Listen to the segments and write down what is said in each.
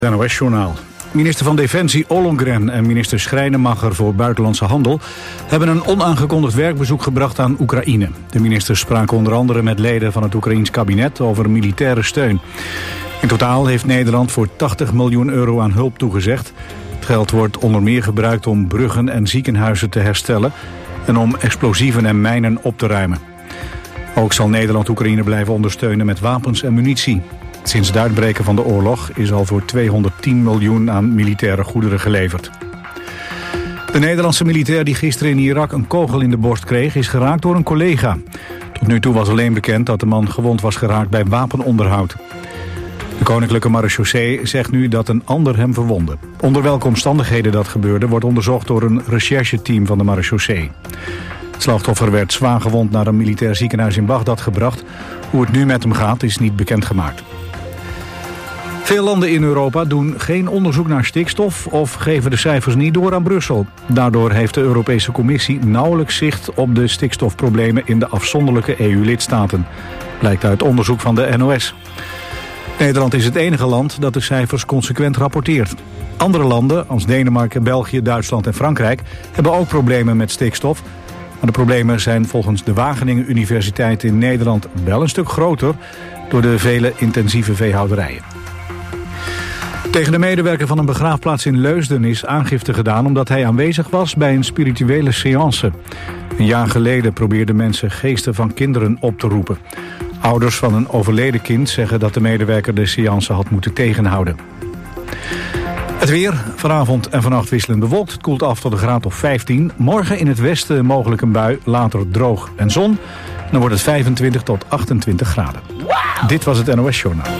NOS-journaal. Minister van Defensie Ollongren en minister Schrijnemacher voor Buitenlandse Handel hebben een onaangekondigd werkbezoek gebracht aan Oekraïne. De ministers spraken onder andere met leden van het Oekraïens kabinet over militaire steun. In totaal heeft Nederland voor 80 miljoen euro aan hulp toegezegd. Het geld wordt onder meer gebruikt om bruggen en ziekenhuizen te herstellen en om explosieven en mijnen op te ruimen. Ook zal Nederland Oekraïne blijven ondersteunen met wapens en munitie. Sinds het uitbreken van de oorlog is al voor 210 miljoen aan militaire goederen geleverd. De Nederlandse militair die gisteren in Irak een kogel in de borst kreeg is geraakt door een collega. Tot nu toe was alleen bekend dat de man gewond was geraakt bij wapenonderhoud. De Koninklijke Marechaussee zegt nu dat een ander hem verwondde. Onder welke omstandigheden dat gebeurde wordt onderzocht door een rechercheteam van de Marechaussee. Het slachtoffer werd zwaar gewond naar een militair ziekenhuis in Bagdad gebracht. Hoe het nu met hem gaat is niet bekendgemaakt. Veel landen in Europa doen geen onderzoek naar stikstof of geven de cijfers niet door aan Brussel. Daardoor heeft de Europese Commissie nauwelijks zicht op de stikstofproblemen in de afzonderlijke EU-lidstaten. Blijkt uit onderzoek van de NOS. Nederland is het enige land dat de cijfers consequent rapporteert. Andere landen, als Denemarken, België, Duitsland en Frankrijk, hebben ook problemen met stikstof. Maar de problemen zijn volgens de Wageningen Universiteit in Nederland wel een stuk groter door de vele intensieve veehouderijen. Tegen de medewerker van een begraafplaats in Leusden is aangifte gedaan omdat hij aanwezig was bij een spirituele séance. Een jaar geleden probeerden mensen geesten van kinderen op te roepen. Ouders van een overleden kind zeggen dat de medewerker de séance had moeten tegenhouden. Het weer, vanavond en vannacht wisselend bewolkt. Het koelt af tot een graad of 15. Morgen in het westen mogelijk een bui, later droog en zon. Dan wordt het 25 tot 28 graden. Wow. Dit was het NOS Journaal.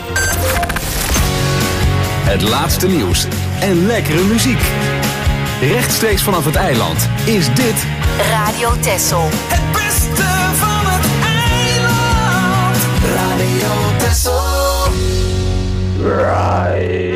Het laatste nieuws en lekkere muziek. Rechtstreeks vanaf het eiland is dit Radio Texel. Het beste van het eiland. Radio Texel. Right.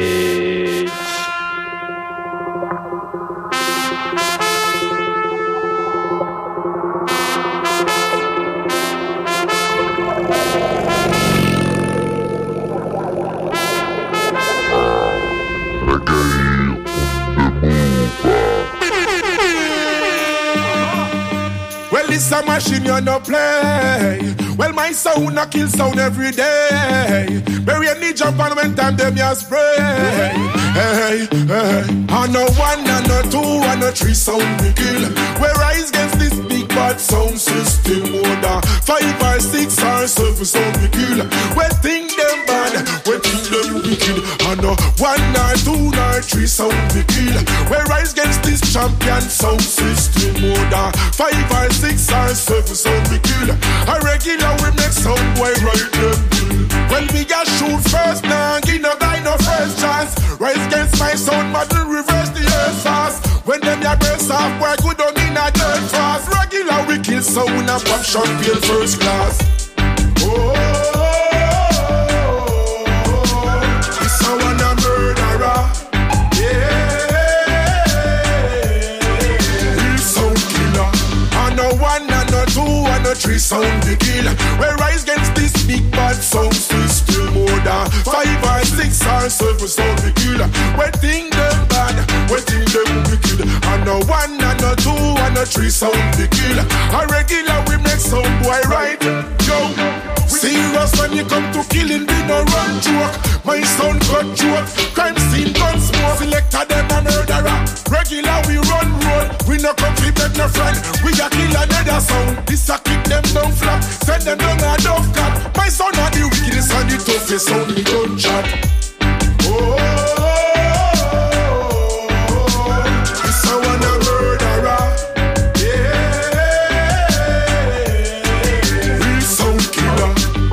This a machine you no play. Well, my sound a kill sound every day. Bury any jump on when time them you spray. Hey, hey. I no one, I no two, I no three sound we kill. We rise against this big bad sound system. More than 5 or 6 or 7 sound we kill. We think them bad, we think them wicked. I no one, or two, or three sound we kill. We rise against this champion sound system. More than 5 or 6 or 7 sound we kill. A regular we make sound boy right them kill. When we got shoot first, now give no guy no first chance. Rise against my sound, but reverse the earth fast. When them ya burst off, boy good on in a dirt fast. Regular we kill sound and pop champagne first class. Oh, this a one a murderer. Three sound the kill. We rise against this big bad sound system. More than 5 or 6 or 7 sound the kill. We think them bad, we think them wicked. And no 1 and no 2 and no 3 sound the kill. A regular we make sound boy right. Yo, serious when you come to killing, we no run joke. My sound cut joke. Crime scene gun smoke. Selector them a murderer. Regular we run road. We no come to beg no friend. We a kill another sound. This a kick them down flat. Send them down a dove cat. My son are the wickedest and the toughest sound we don't chat. Oh, this a one a murderer. Yeah, real sound killer.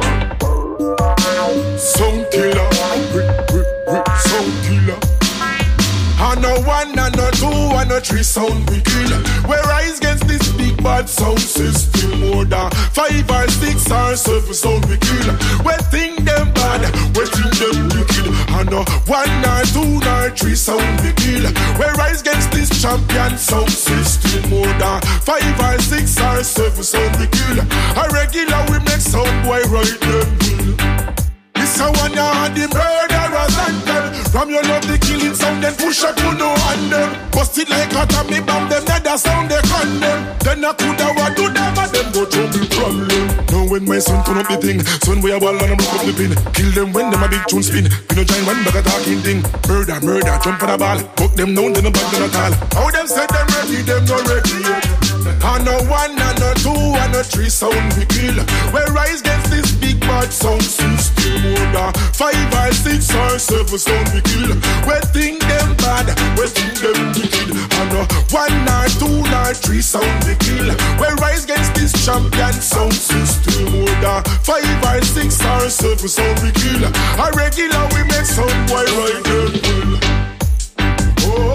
Sound killer. Sound killer. And no 1 and no 2 and no 3 sound we kill. We rise against this big bad sound system. More than 5 or 6 or 7 sound we kill. We think them bad, we think them wicked. And no 1 or 2 or 3 sound we kill. We rise against this champion sound system. More than 5 or 6 or 7 sound we kill. A regular we make sound boy right them kill. This a one of the murderers and them. From your love the killing sound, then push up to no handle. Bust it like atomic bomb, them never sound they condemn. Then I coulda what do them and them go trouble problem. Now when my son turn up the thing, son we a ball and I broke up the pin. Kill them when them a big tune spin. We no join one bag of talking thing. Murder, murder, jump for the ball. Fuck them down, they no back them at all. How them say them ready, them no ready yet. And no one, and no two, and no three sound we kill. We rise against this big bad sound system. Order 5 or 6 or 7 sound we kill. We think them bad, we think them wicked. And no 1 or 2 or 3 sound we kill. We rise against this champion sound system. Order 5 or 6 or 7 sound we kill. A regular we make sound boy right them well. Oh.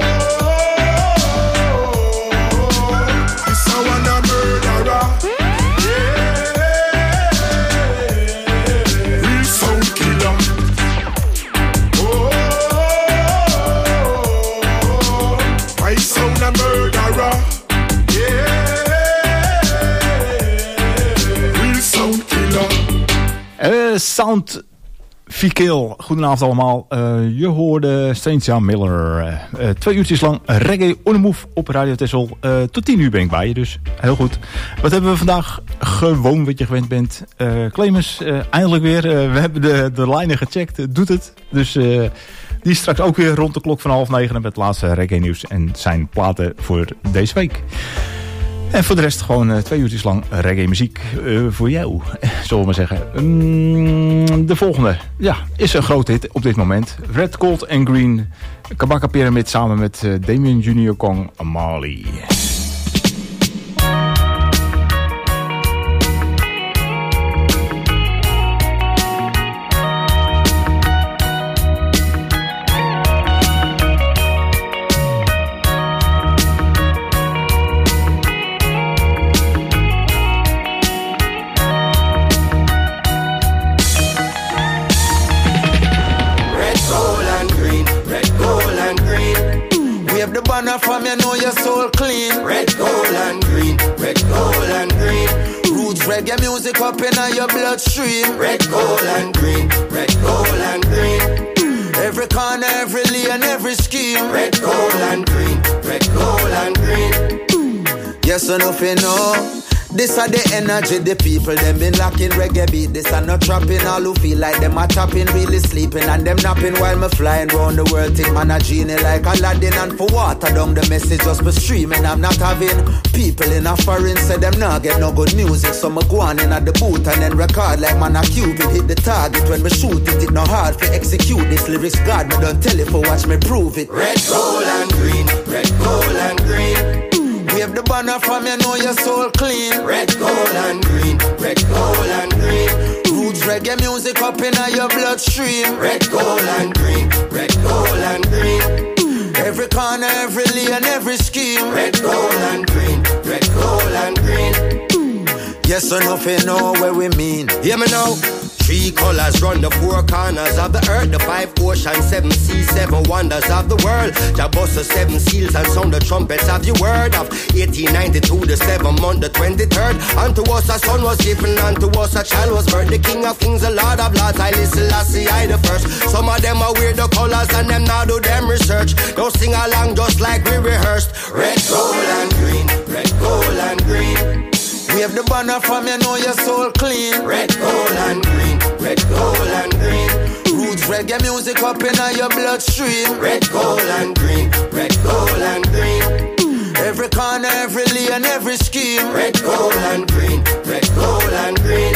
Sound Fikil, goedenavond allemaal. Je hoorde Saint Miller. 2 uurtjes lang reggae on the move op Radio Texel. Tot 10 uur ben ik bij je, dus heel goed. Wat hebben we vandaag? Gewoon wat je gewend bent. Clemens, eindelijk weer. We hebben de lijnen gecheckt. Doet het. Dus die is straks ook weer rond de klok van 8:30 met het laatste reggae nieuws en zijn platen voor deze week. En voor de rest gewoon 2 uurtjes lang reggae muziek voor jou, zullen we maar zeggen. De volgende, ja, is een grote hit op dit moment. Red, Gold and Green, Kabaka Pyramid samen met Damien Junior Kong Amali. From you know your soul clean. Red, gold and green. Red, gold and green. Roots reggae music up in your bloodstream. Red, gold and green. Red, gold and green. Every corner, every lane, every scheme. Red, gold and green. Red, gold and green. Yes or nothing, no. This are the energy, the people, them been locking reggae beat. This are not trapping, all who feel like them are tapping, really sleeping, and them napping while me flying round the world. Think man a genie like Aladdin, and for water down the message just be streaming. I'm not having people in a foreign say them not get no good music, so me go on in at the booth and then record like man a Cupid hit the target. When me shoot it, it no hard to execute this lyrics. God, me don't tell it for watch me prove it. Red, gold and green, red, gold and green. Wave the banner from you know your soul clean. Red, gold and green. Red, gold and green. Roots reggae music up in your bloodstream. Red, gold and green. Red, gold and green. Every corner, every lane, every scheme. Red, gold and green. Red, gold and green. Yes or nothing, know where we mean. Hear me now. 3 colors run the 4 corners of the earth, the 5 oceans, 7 seas, 7 wonders of the world. Jah bust the 7 seals and sound the trumpets of your word. Of 1892, the 7th month, the 23rd. Unto us a son was given, unto us a child was birthed. The King of Kings, the Lord of Lords, I listen, I see I the first. Some of them are weird, the colors, and them now do them research. Don't sing along just like we rehearsed. Red, gold and green, red, gold and green. Wave the banner from you know your soul clean. Red, gold and green. Red, gold and green. Roots reggae music up in your bloodstream. Red, gold and green. Red, gold and green. Every corner, every lane, every scheme. Red, gold and green. Red, gold and green.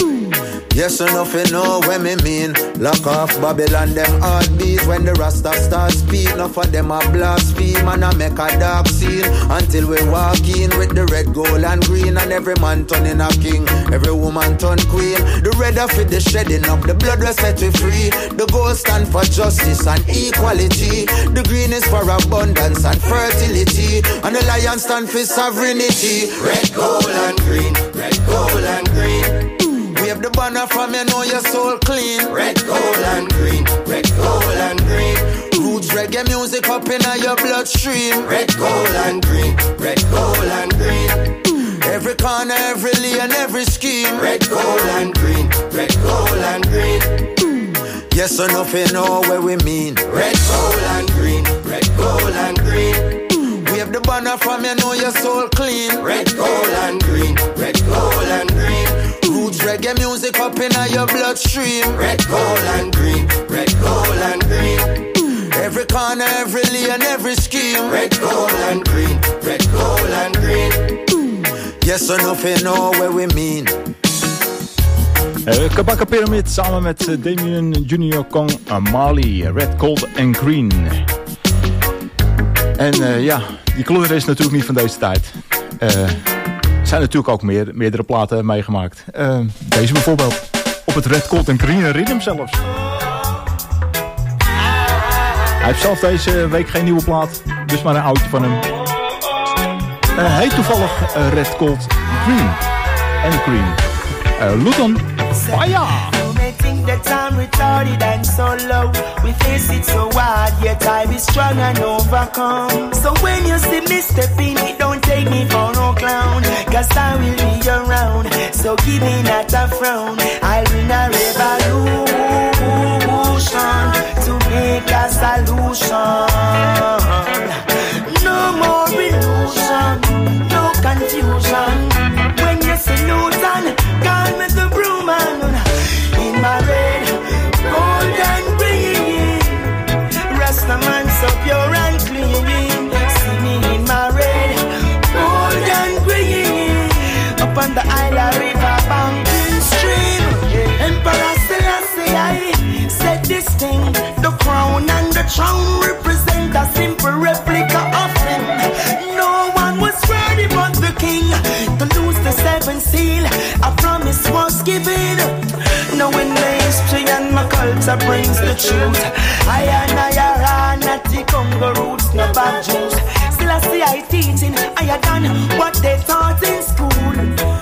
Yes or nothing, know what me mean. Lock off Babylon, them heartbeats. When the Rasta start speak, enough of them a blaspheme. And I make a dark scene until we walk in with the red, gold and green. And every man turning a king, every woman turn queen. The red of it, the shedding up, the blood will set we free. The gold stand for justice and equality. The green is for abundance and fertility. And the lion stand for sovereignty. Red, gold and green. Red, gold and green. Wave the banner from you know your soul clean. Red, gold and green. Red, gold and green. Roots reggae music up in your bloodstream. Red, gold and green. Red, gold and green. Every corner, every lane, every scheme. Red, gold and green. Red, gold and green. Yes, enough you know where we mean. Red, gold and green. Red, gold and green. Wave the banner from you know your soul clean. Red, gold and green. Red, gold and green. Roots reggae music up in your bloodstream. Red, gold and green. Red, gold and green. Every corner, every lane, every scheme. Red, gold and green. Red, gold and green. Yes, enough you know where we mean. Kabaka Pyramid samen met Damien Junior Kong Marley, Red, Gold and Green. En ja, die kleur is natuurlijk niet van deze tijd. Er zijn natuurlijk ook meerdere platen meegemaakt. Deze bijvoorbeeld, op het Red, Gold and Green Rhythm zelfs. Hij heeft zelf deze week geen nieuwe plaat, dus maar een oudje van hem. Heet toevallig Red, Gold, Green en Green. Luton Fire! You may think that I'm retarded and so low. We face it so hard, yet I be strong and overcome. So when you see me stepping it, don't take me for no clown. Cause I will be around, so give me not a frown. I'll bring a revolution to make a solution. No more illusion, no confusion. When you see Luton, call me the broom man. In my red, gold and green, Rasta man so pure and clean. See me in my red, gold and green, up on the Isle River banking stream. Emperor Selassie I said this thing, the crown and the crown represent a simple replica of him. No one was worthy but the king to lose the seventh seal. A promise was given. Knowing the history and my culture brings the truth. I are not the Congo roots, no bad Jews. Still I see I teaching, I had done what they taught in school.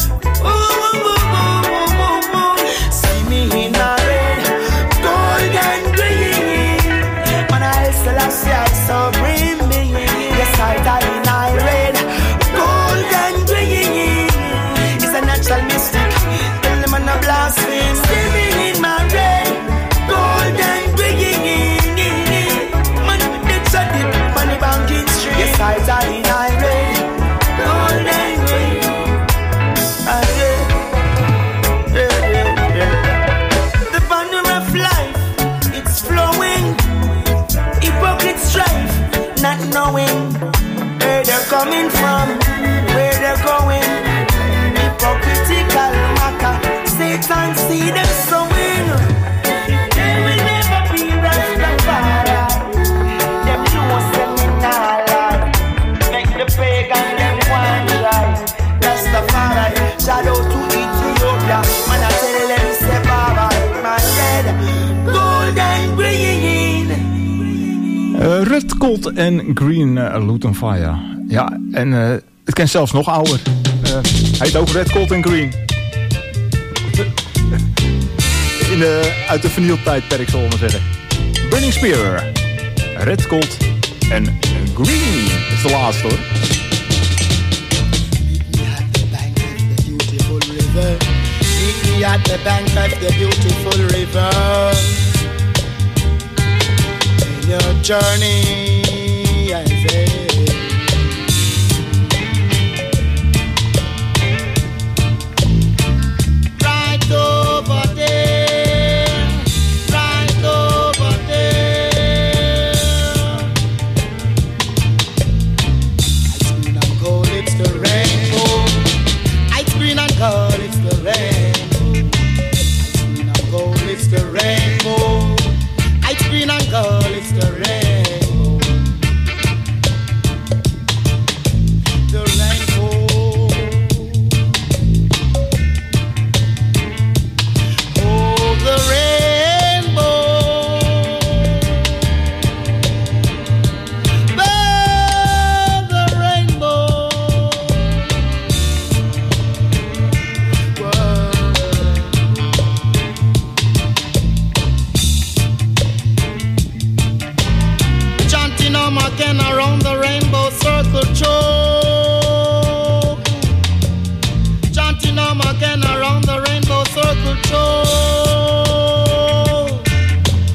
See me in my red, gold and green. Man, I still I see I so bring me. Yes, I die in my red, gold and green. It's a natural mystic. Tell them I'm not blaspheme. See me in my red, gold and green. Man, they shut it, money banking street. Yes, I die in my red, gold and green. The banner of life, it's flowing. Hypocrite strife, not knowing where they're coming from, where they're going. Hypocritical matter, Satan see them sowing. They will never be Rastafari. Them know seminala, make the pagan them one try. Rastafari, shadow to Ethiopia. Man, I tell them say Baba, my dead, gold and green. Red, Gold en Green, Luton Fire. Ja, en het kent zelfs nog ouder. Heet ook Red, Gold en Green. Uit de vernieltijdperk, zal ik maar zeggen. Burning Spear, Red, Gold en Green is de laatste hoor. Meet me at the bank of the beautiful river. In your journey, I say, right over there, right over there. Ice green and gold, it's the rainbow. Ice green and gold, it's the rainbow. Ice green and gold, it's the rainbow. Ice green and gold, it's the rainbow. The rainbow. Oh, the rainbow. The rainbow. Chanting on my can around the rainbow circle choke. Chanting on my can around the rainbow circle choke.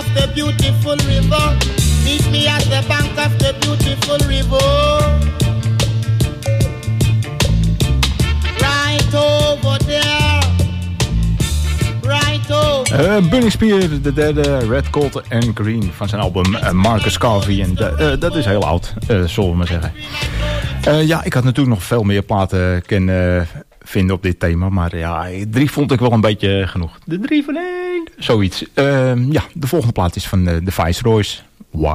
of the beautiful river. Meet me at the bank of the beautiful river. Right over there. Right over. Burning Spear, de derde, Red, Cold and Green van zijn album Marcus Garvey. En dat is heel oud, zullen we maar zeggen. Ja, ik had natuurlijk nog veel meer platen kunnen vinden op dit thema. Maar ja, 3 vond ik wel een beetje genoeg. De 3 van 1. Zoiets. Ja, de volgende plaat is van de Viceroys. Why?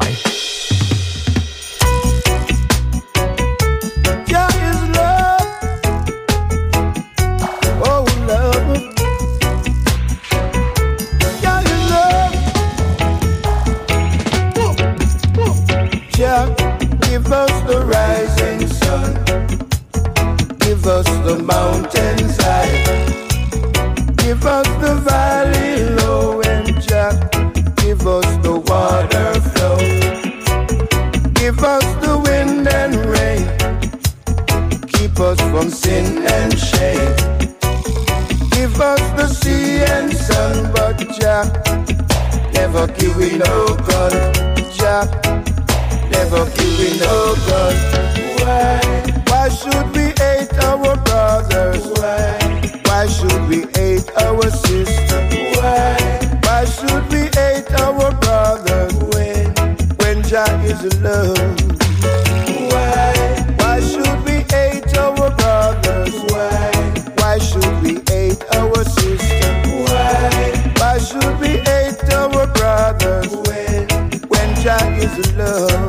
Give us the rising sun, give us the mountains high, give us the valley low, and Jah, give us the water flow, give us the wind and rain, keep us from sin and shame, give us the sea and sun, but Jah, never give we no gun, Jah, never give we no gun. Why? Why should we hate our brothers? Why? Why should we hate our sisters? Why? Why should we hate our brothers when Jah is love? Why? Why should we hate our brothers? Why? Why should we hate our sisters? Why? Why should we hate our brothers when Jah is love?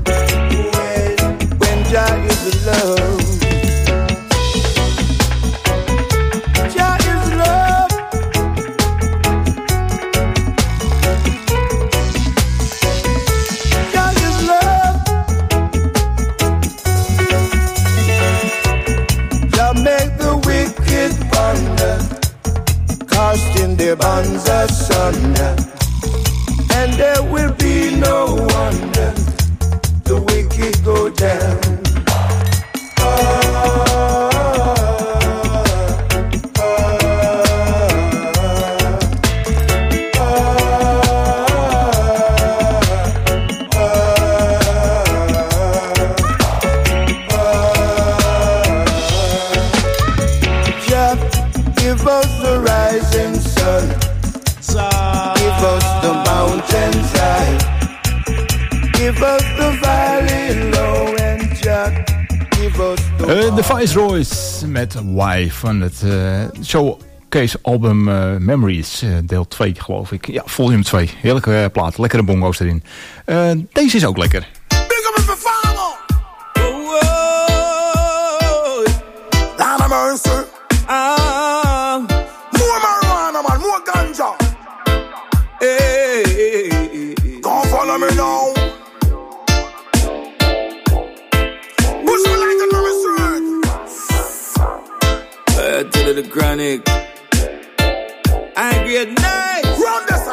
When Jah is love. Jah is love. Jah is love. Jah make the wicked wonder, casting their bonds asunder, and there will be no wonder the wicked go down. Jah, give us the rising sun, give us the mountains high, give us the valley low, and Jah, give us the De Viceroys met Why van het showcase album Memories, deel 2 geloof ik. Ja, volume 2. Heerlijke plaat, lekkere bongo's erin. Deze is ook lekker. Big up if you follow. Lord of mercy. More marijuana, man, more ganja. Hey, don't follow me now. Push me like another street. To the chronic. I get nice. Run this.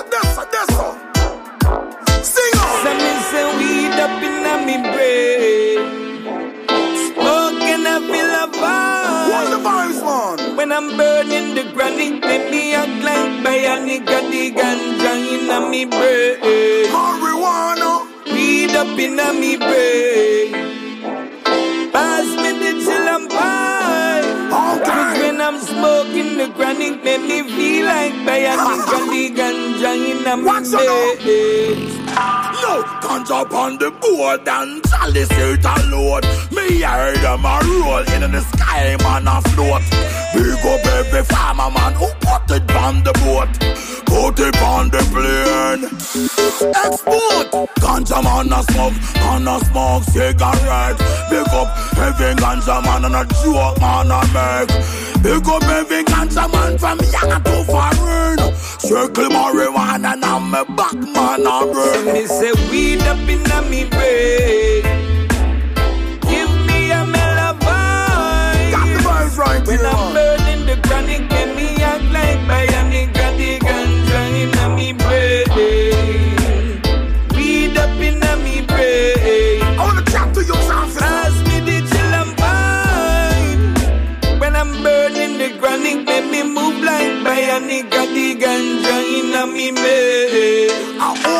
Sing on. Some me say weed up in me brain. Smoking I feel a vibe. What the vibes, man? When I'm burning the chronic, let me act like bionic. Got the ganja in me brain. Marijuana. Weed up in me brain. Pass me the chill and pie. Okay. When I'm smoking the chronic, make me feel like bionic. Got the ganja in me brain. No, ganja upon the board and chalice it a load. Me hear them a roll in the sky, man a float. Big up every farmer man who put it on the boat, put it on the plane. Export, ganja man a smoke cigarette. Big up every ganja man and a joke man a make. Big up every ganja man from young to foreign. Circle marijuana and I'm a back man a burn. Me say weed up in me brain. Give me a mellow vibe. Got the vibes right when here. When I'm burning the chronic, make me act like bionic. Got the ganja in me brain. Weed up in me brain. I wanna chat to you, something. Pass me the chill and vibe. When I'm burning the chronic, make me move like bionic. Got the ganja in me brain.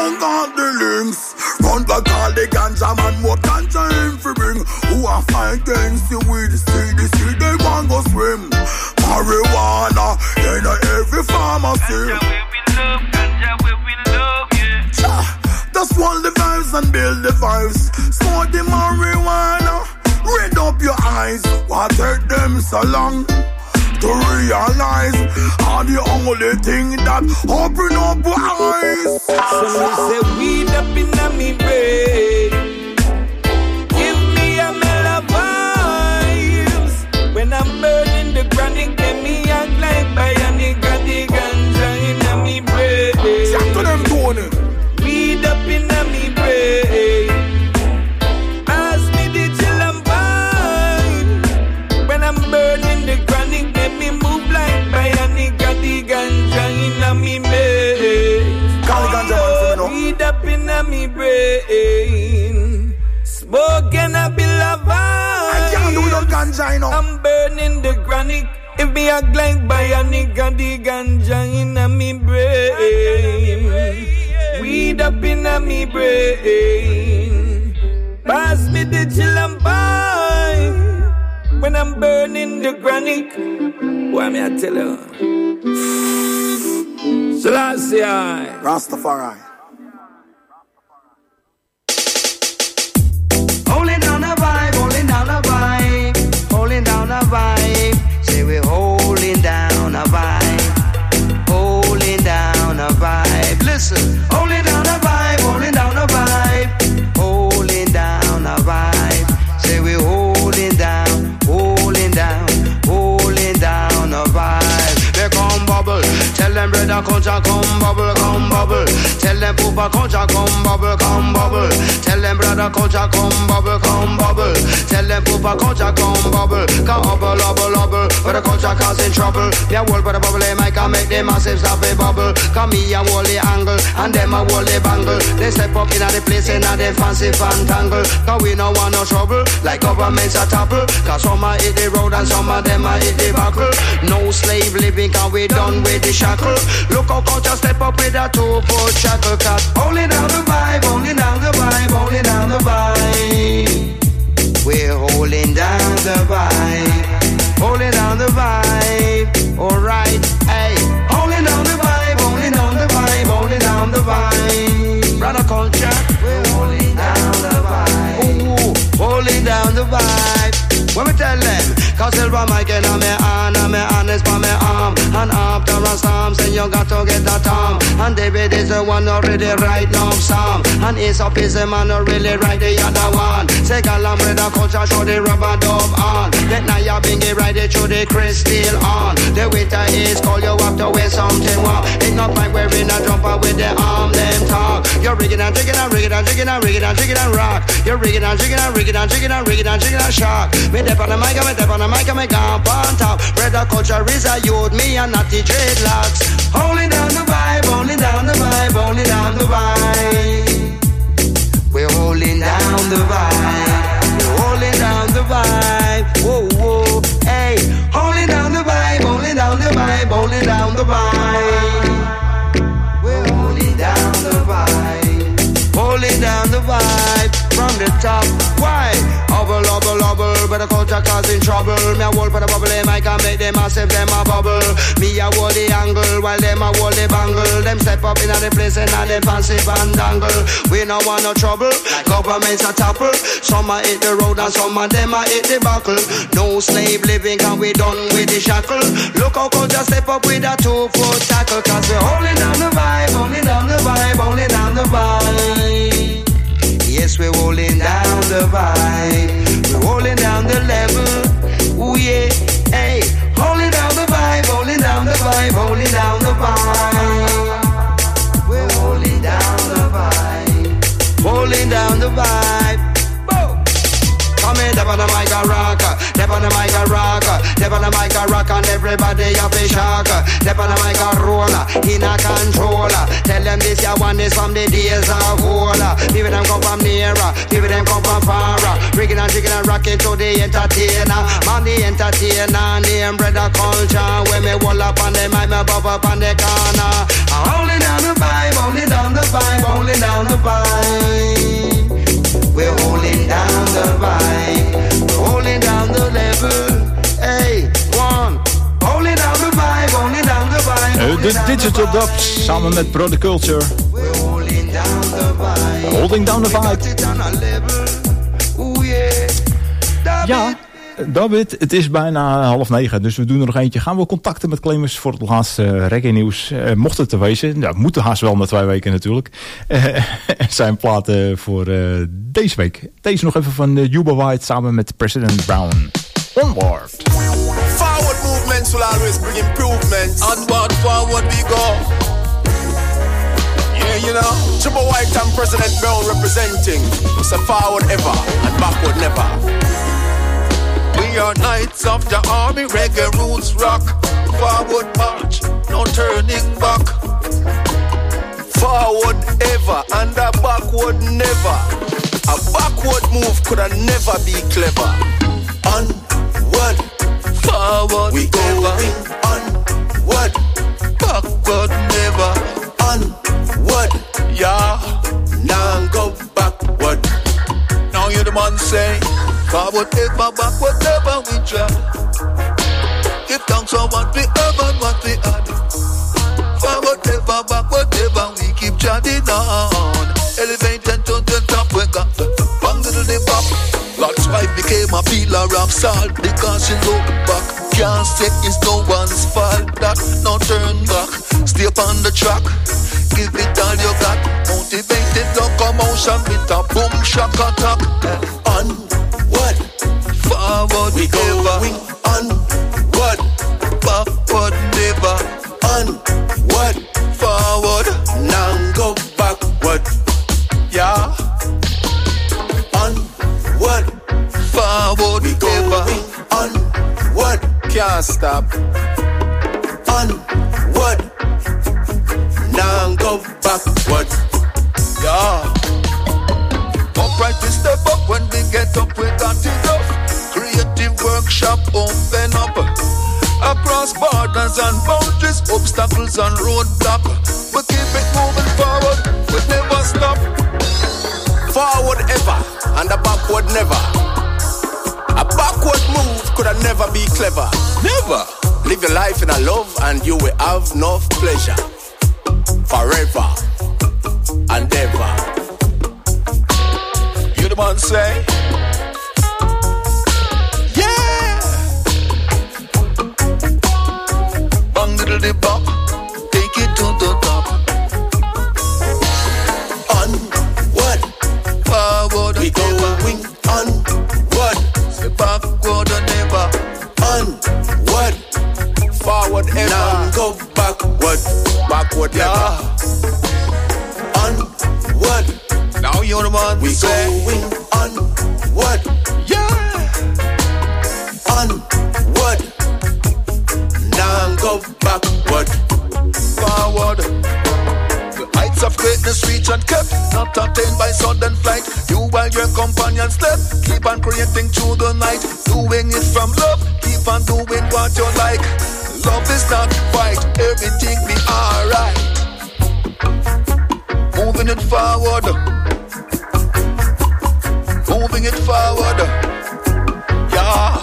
and got the links. Run back all the ganja man, what ganja him for bring? Who are fight against you with the sea, they want go swim. Marijuana, in every pharmacy. Ganja where we love, yeah. Just hold the vibes and build the vibes. Smoke the marijuana, read up your eyes. What take them so long to realize? Are the only thing that open up eyes. So me say weed up in me brain. Give me a mellow vibes. When I'm burning the chronic, get me act like bionic. Got the ganja in me brain. Check to them Tony. Weed up in me brain. Pass me the chill and vibe. When I'm burning the chronic, get me move like bionic. Got the ganja in me brain. Weed up in me brain. Smoking a bill of vibe. I can't do no ganja, you know. I'm burning the chronic. If me act like bionic, got the ganja in me brain. Weed up in me brain. Pass me the chill and vibe. When I'm burning the chronic. Why me I tell you? Selassie Rastafari. Holding down the vibe, holding down the vibe, holding down the vibe. Say we're holding down the vibe, holding down the vibe. Listen, holding down the vibe, holding down the vibe, holding down the vibe. Say we're holding down, holding down, holding down the vibe. They come bubble, tell them brother culture come bubble, come bubble. Tell them poopa culture come bubble, come bubble. Tell them brother culture come bubble, come bubble. Tell them poopa culture come bubble, come bubble, bubble, bubble. But the culture causing trouble. Yeah, world but the bubble, I can make them massive stop a bubble. Come me a wally angle, and them a wally bangle. They step up in the place in the fancy fantangle. Cause we no want no trouble, like governments a topple. Cause some a hit the road and some of them a hit the buckle. No slave living, cause we done with the shackle. Look how culture step up with a 2-foot shackle. Cause only down the vibe, only down the vibe, only down the vibe. We're holding down the vibe, holding down the vibe. Alright, hey, holding down the vibe, holding down the vibe, holding down the vibe. Brother culture, we're holding down the vibe. Ooh, holding down the vibe. When we tell them, cause silver mic in me hand, and me hand is for me arm. And after a storm, say you got to get a tom. And David is the one who really write love song. And Aesop is the man who really write the other one. Say Galam with the culture, show the rubber dub on. That now you bingy ride it through the crystal on. The winter is cold, you have to wear something warm. Ain't no point wearing a jumper with the arm, them talk. You're rigging and jigging and rigging and jigging and rigging and jigging and rock. You're rigging and jigging and rigging and jigging and rigging and jigging and shock. Me dip on the mic, me dip on the mic, me gone on top. Brother culture is a youth, me and not the dreadlocks. Holding down the vibe, holding down the vibe, holding down the vibe. We're holding down the vibe, we're holding down the vibe. Whoa, whoa, hey. Holding down the vibe, holding down the vibe, holding down the vibe. We're holding down the vibe, holding down the vibe from the top. Why? Hubble, hubble, hubble, but the culture causing trouble. Me a hold for the bubble, I can make them massive, them a bubble. Me a hold the angle, while them a hold the bangle. Them step up in the place and now them fancy fandangle. We no want no trouble, governments a topple. Some a hit the road and some of them a hit the buckle. No slave living, can we done with the shackle. Look how culture step up with a 2-foot tackle. Cause we're holding down the vibe, holding down the vibe, holding down the vibe. Yes, we're holding down the vibe, we're holding down the level. Ooh yeah, hey, holding down the vibe, holding down the vibe, holding down the vibe. We're holding down the vibe, holding down the vibe. Boom. Come in, step on the mic a rock, step on the mic a rock, step on the mic a rock, and everybody up a shock. Step on the mic a roller, in a controller. Tell them this ya one is from the days of old. People them come from nearer, people them come from far. Rigging and jigging and rocking to the entertainer. Man the entertainer, name brother culture. When me wall up on the mic, me bub up on the corner. Holding down the vibe, holding down the vibe, holding down De Digital Dubs samen met Brother Culture. Holding down the vibe. Ja, David, het is bijna 8:30, dus we doen er nog eentje. Gaan we contacten met Clemens voor het laatste reggae nieuws? Mocht het te wezen, nou, moeten haast wel na 2 weken natuurlijk. Zijn platen voor deze week. Deze nog even van Yuba White samen met President Brown. Onward. Forward movements will always bring improvements. Onward, forward we go. Yeah, you know, Yuba White and President Brown representing. So forward ever and backward never. We are knights of the army, reggae roots rock. Forward march, no turning back. Forward ever and a backward never. A backward move could have never be clever. Onward, forward we going onward. Backward never. Onward, yeah. Now go backward. Now you the man say. Forward ever, backward never we try. Give thanks for what we have and what we had. Forward ever, backward never we keep chatting on. Elevated to the top we got the bang to the pop. Lot's wife became a pillar of salt because she looked back. Can't say it's no one's fault that no turn back. Stay upon the track, give it all you got. Motivated locomotion with a boom shock attack. Onward, forward we going onward, backward never. Onward, forward, now go backward. Yeah. Onward, forward we going onward, can't stop. Onward, now go backward. Yeah. Upright we step up, when we get up we got enough. Creative workshop open up. Across borders and boundaries, obstacles and roadblock. We keep it moving forward, we never stop. Forward ever, and a backward never. A backward move could have never be clever. Never. Live your life in a love and you will have enough pleasure. Forever and ever. You the man say? Yeah! Bang diddle di bop, take it to the top. Onward, forward we going onward. Say backward or never. Onward, forward ever. Now go backward, backward never. Onward, now you're the one we going onward. Yeah, onward. Now go backward, forward. The heights of greatness reach and kept, not attained by sudden flight. You while your companions slept, keep on creating through the night. Doing it from love, keep on doing what you like. Love is not fight, everything be alright. Moving it forward, moving it forward. Yeah.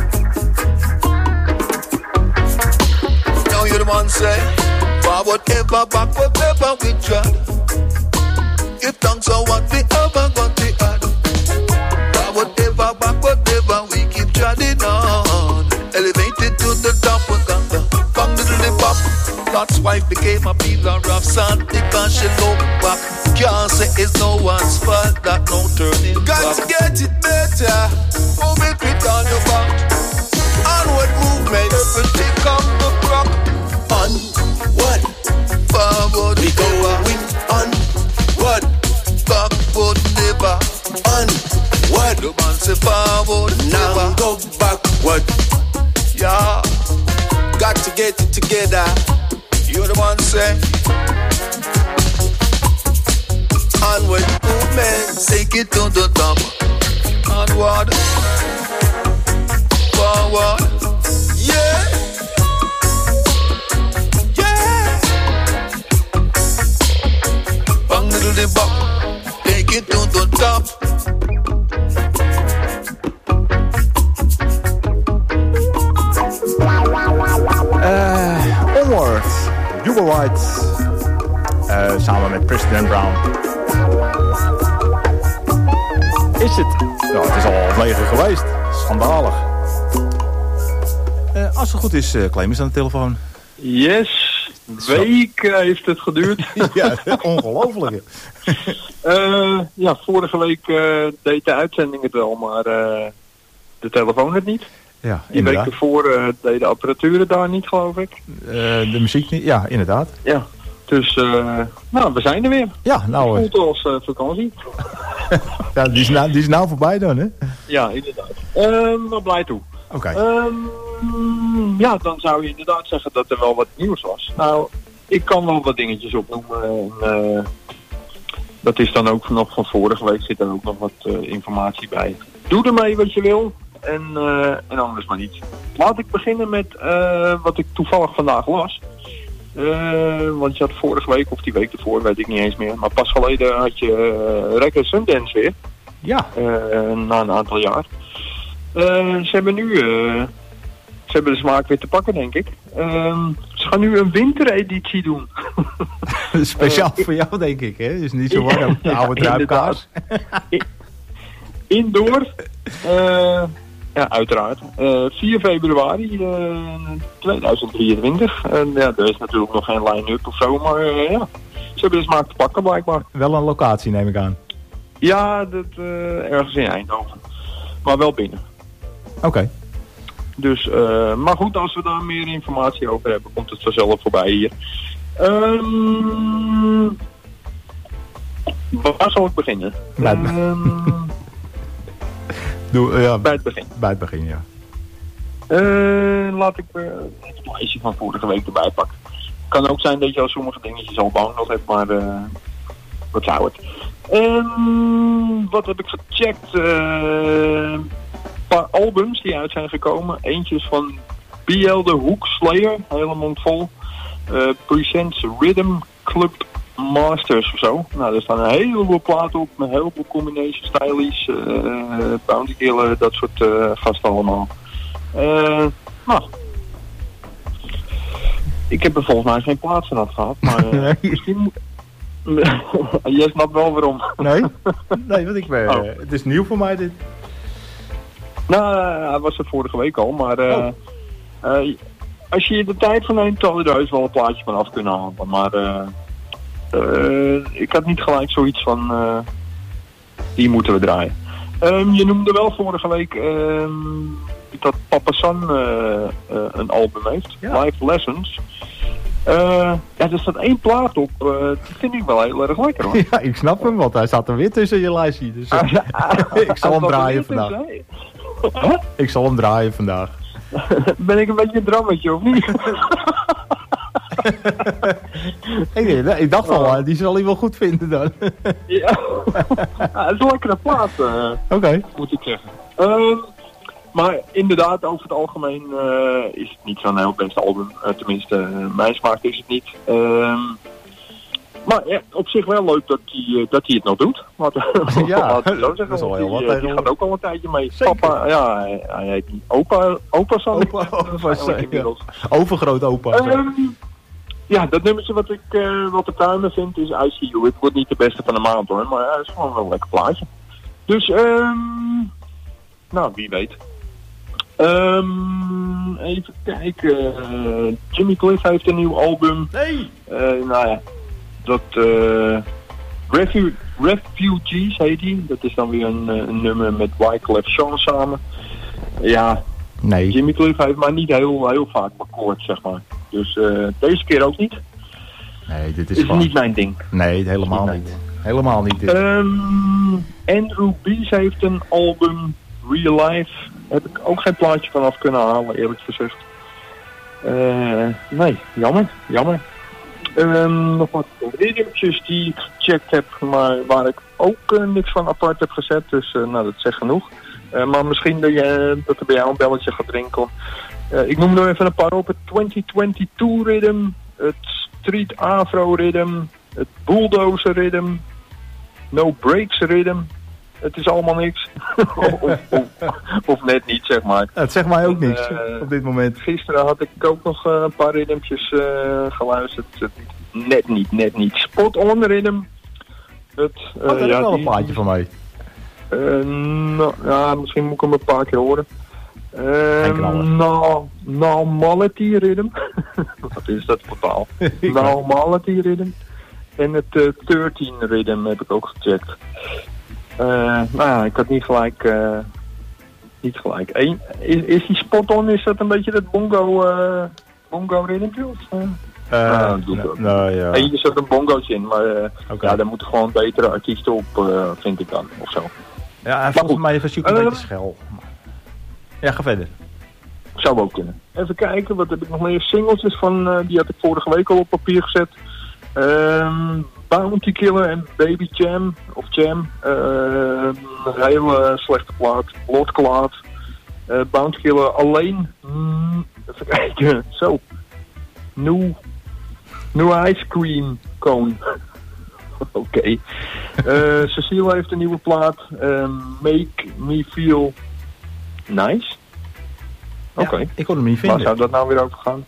Now you're the one say, forward ever, backward never we tried. Give thanks for what we ever got we had. Forward ever, backward never we keep treading on. Elevated to the top, we got the bang to the pop. Lot's wife became a pillar of sand because she looked back. Can't say it's no one's fault that no turning back. Got to get it better, move it with all your back. Onward movement, everything come the clock. Onward, forward we going onward, backward never. Onward, the man say forward now never. Go backward. Yeah, got to get it together. You're the one say. Onward movement, take it to the top. Onward, forward. Yeah, yeah. Bang little the bop, take it to the top. Onward, Yuba Override. Samen met President Brown. Is het? Nou, het is al 9 geweest. Schandalig. Als het goed is, Clemens aan de telefoon. Yes, weken heeft het geduurd. Ja, ongelooflijk. Ja, vorige week deed de uitzending het wel, maar de telefoon het niet. Ja, die week ervoor deed de apparatuur het daar niet, geloof ik. De muziek niet, ja, inderdaad. Ja, dus nou, we zijn er weer. Ja, nou... Het voelt als vakantie. Ja, die is nou voorbij dan, hè? Ja, inderdaad. Maar blij toe. Oké. Ja, dan zou je inderdaad zeggen dat er wel wat nieuws was. Nou, ik kan wel wat dingetjes opnoemen. En, dat is dan ook nog van vorige week, zit er ook nog wat informatie bij. Doe ermee wat je wil en anders maar niet. Laat ik beginnen met wat ik toevallig vandaag las. Want je had vorige week of die week ervoor, weet ik niet eens meer. Maar pas geleden had je Reggae Sundance weer. Ja. Na een aantal jaar. Ze hebben nu... Ze hebben de smaak weer te pakken, denk ik. Ze gaan nu een wintereditie doen. Speciaal voor jou, denk ik, hè? Dus niet zo warm. Oude druipkaas. Indoor. Ja, uiteraard. 4 februari 2023. Ja, er is natuurlijk nog geen line-up of zo, maar ja. Ze hebben de smaak te pakken, blijkbaar. Wel een locatie, neem ik aan. Ja, dat, ergens in Eindhoven. Maar wel binnen. Oké. Dus, maar goed, als we daar meer informatie over hebben, komt het vanzelf voorbij hier. Waar zal ik beginnen? Bij het begin. Bij het begin, ja. Laat ik het lijstje van vorige week erbij pakken. Kan ook zijn dat je al sommige dingetjes al download hebt, maar wat zou het? Wat heb ik gecheckt? Een paar albums die uit zijn gekomen. Eentje is van BL de Hoek Slayer, hele mond vol. Presents Rhythm Club Masters of zo. Nou, er staan een heleboel platen op met een heleboel combination stylies, Bounty Killer, dat soort gasten allemaal. Nou, ik heb er volgens mij geen plaats van gehad, maar misschien... Jij snapt wel waarom. Nee, want ik ben... Het is nieuw voor mij dit. Nou, hij was er vorige week al, maar als je de tijd van neemt, zal je er heus wel een plaatje van af kunnen halen. Maar ik had niet gelijk zoiets van, die moeten we draaien. Je noemde wel vorige week dat Papa San een album heeft, ja. Life Lessons. Ja, er staat 1 plaat op. Dat vind ik wel heel erg lekker, hoor. Ja, ik snap hem, want hij staat er weer tussen je lijstje. Dus ik zal hem draaien vandaag. Ik zal hem draaien vandaag. Ben ik een beetje een drammetje, of niet? Ik dacht al, die zal hij wel goed vinden dan. Ja, het is een lekkere plaat, moet ik zeggen. Maar inderdaad, over het algemeen is het niet zo'n heel best album. Tenminste, mijn smaak is het niet. Maar ja, op zich wel leuk dat hij het nog doet. Ja, zo zeggen. Dat is al heel wat. Die gaat ook al een tijdje mee. Zeker. Papa, ja, hij heet niet opa San. Overgroot opa. Ja, dat nummertje wat ik wat de pruimen vind is I See You. Het wordt niet de beste van de maand, hoor, maar het is gewoon wel een lekker plaatje. Dus, nou, wie weet. Even kijken. Jimmy Cliff heeft een nieuw album. Nee! Nou ja, dat Refugees heet hij. Dat is dan weer een nummer met Wyclef Jean samen. Ja, nee. Jimmy Cliff heeft maar niet heel vaak akkoord, zeg maar. Dus deze keer ook niet. Nee, dit is niet mijn ding. Nee, helemaal niet. Helemaal niet dit. Andrew Bies heeft een album, Real Life. Heb ik ook geen plaatje vanaf kunnen halen, eerlijk gezegd. Nee, jammer. Nog wat rhythmtjes die ik gecheckt heb, maar waar ik ook niks van apart heb gezet. Dus nou, dat zegt genoeg. Maar misschien dat er bij jou een belletje gaat drinken. Ik noem er even een paar op. Het 2022 Rhythm, het Street Afro Rhythm, het Bulldozer Rhythm, No Breaks Rhythm. Het is allemaal niks. of net niet, zeg maar. Het zegt mij ook niks op dit moment. Gisteren had ik ook nog een paar rhythmpjes geluisterd. Net niet. Spot on rhythm. Dat is wel een plaatje van mij. Misschien moet ik hem een paar keer horen. Normality rhythm. Wat is dat totaal? Normality rhythm. En het 13 rhythm heb ik ook gecheckt. Ik had niet gelijk. Is die spot on? Is dat een beetje dat bongo rhythmpje? Ja. Eentje zat een bongo's in, maar daar moeten gewoon betere artiesten op, vind ik dan, of zo. Ja, volgens mij was hij ook een beetje schel. Ja, ga verder. Zou ook kunnen. Even kijken, wat heb ik nog meer? Singles van, die had ik vorige week al op papier gezet. Bounty Killer en Baby Jam, of Jam. Een hele slechte plaat. Lord Klaat. Bounty Killer alleen. Even kijken, zo. New Ice Cream Cone. Oké. Cecile heeft een nieuwe plaat. Make Me Feel Nice. Oké. Ja, ik kon hem niet vinden. Waar zou dat nou weer over gaan?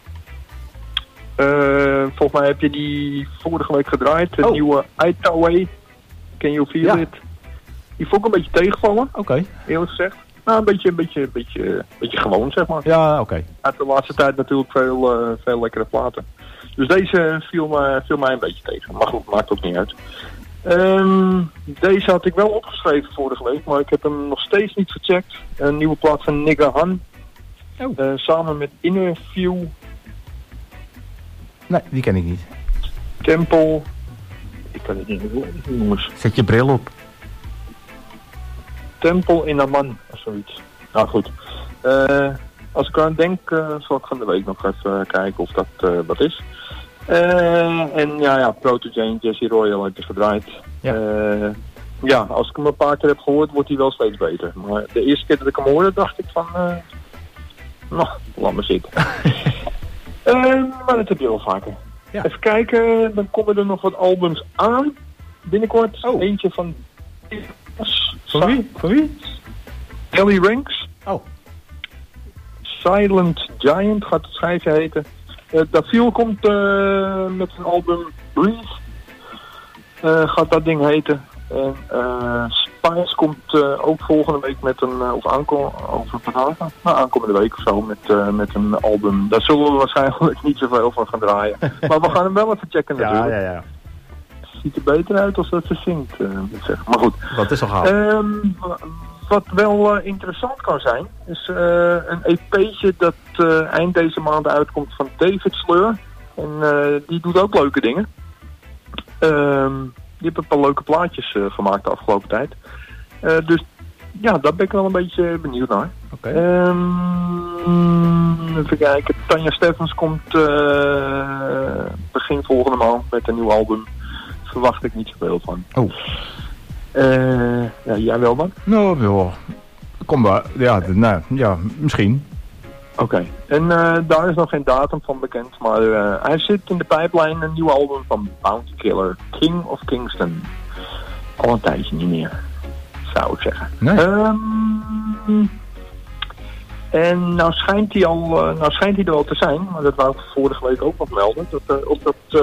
Volgens mij heb je die vorige week gedraaid. De nieuwe Itaway. Can You Feel It? Die vond ik een beetje tegenvallen. Oké. Eerlijk gezegd. Nou, een beetje gewoon, zeg maar. Ja, oké. Uit de laatste tijd natuurlijk veel lekkere platen. Dus deze viel mij een beetje tegen. Maar goed, maakt ook niet uit. Deze had ik wel opgeschreven vorige week, maar ik heb hem nog steeds niet gecheckt. Een nieuwe plaat van Nigga Han. Samen met Inner View. Nee, die ken ik niet. Temple. Ik kan het niet jongens. Zet je bril op. Temple in Amman, of zoiets. Nou goed. Als ik aan denk, zal ik van de week nog even kijken of dat wat is. En Protogene, Jesse Royal heb je gedraaid. Ja. Als ik hem een paar keer heb gehoord, wordt hij wel steeds beter. Maar de eerste keer dat ik hem hoorde, dacht ik van... laat me zitten. Maar dat heb je wel vaker. Ja. Even kijken, dan komen er nog wat albums aan. Binnenkort. Eentje van... Van wie? Ellie Ranks. Silent Giant gaat het schijfje heten. Daviel komt met een album Breathe. Gaat dat ding heten. En Spice komt ook volgende week met een... over een paar dagen. Aankomende week of zo met een album. Daar zullen we waarschijnlijk niet zoveel van gaan draaien. Maar we gaan hem wel even checken natuurlijk. Ja. Ziet er beter uit als dat ze zingt. Maar goed. Dat is al gaaf. Wat wel interessant kan zijn, is een EP'tje dat eind deze maand uitkomt van David Sleur. En die doet ook leuke dingen. Die heeft een paar leuke plaatjes gemaakt de afgelopen tijd. Dus ja, daar ben ik wel een beetje benieuwd naar. Even kijken. Tanja Steffens komt begin volgende maand met een nieuw album. Verwacht ik niet zoveel van. Jij wel wat? Nou, kom maar. Ja, misschien. Oké. En daar is nog geen datum van bekend, maar hij zit in de pijplijn een nieuw album van Bounty Killer, King of Kingston. Al een tijdje niet meer, zou ik zeggen. Nee. En nou schijnt hij er al te zijn, maar dat wou ik vorige week ook nog melden. Dat op dat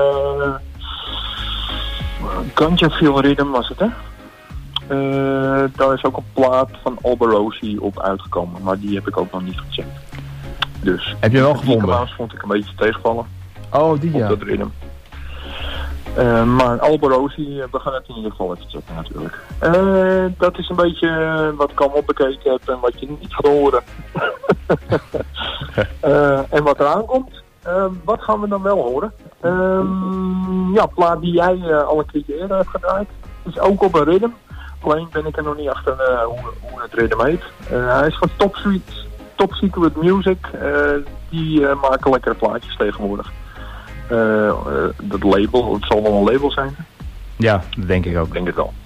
Ganja Feel Rhythm was het, hè? Daar is ook een plaat van Alborosi op uitgekomen, maar die heb ik ook nog niet gecheckt. Dus heb je wel gevonden? Die vond ik een beetje tegenvallen. Die ja. Op dat ritme. Maar Alborosi, we gaan het in ieder geval even checken natuurlijk. Dat is een beetje wat ik allemaal bekeken heb en wat je niet gaat horen. En wat eraan komt. Wat gaan we dan wel horen? Plaat die jij al een keer eerder hebt gedraaid. Is ook op een ritme. Alleen ben ik er nog niet achter hoe het ritme heet. Hij is van Top Secret Music. Die maken lekkere plaatjes tegenwoordig. Dat label, het zal wel een label zijn. Ja, dat denk ik ook. Ik denk het wel.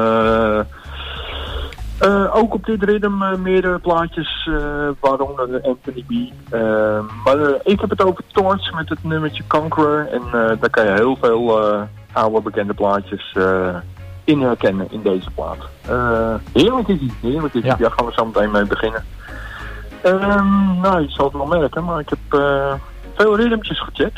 Ook op dit ritme meerdere plaatjes, waaronder Anthony B. Maar ik heb het over Torch met het nummertje Conqueror. En daar kan je heel veel oude bekende plaatjes in herkennen in deze plaat. Heerlijk is die, heerlijk is die. Ja. Daar gaan we zo meteen mee beginnen. Nou, je zal het wel merken, maar ik heb veel ritmetjes gecheckt.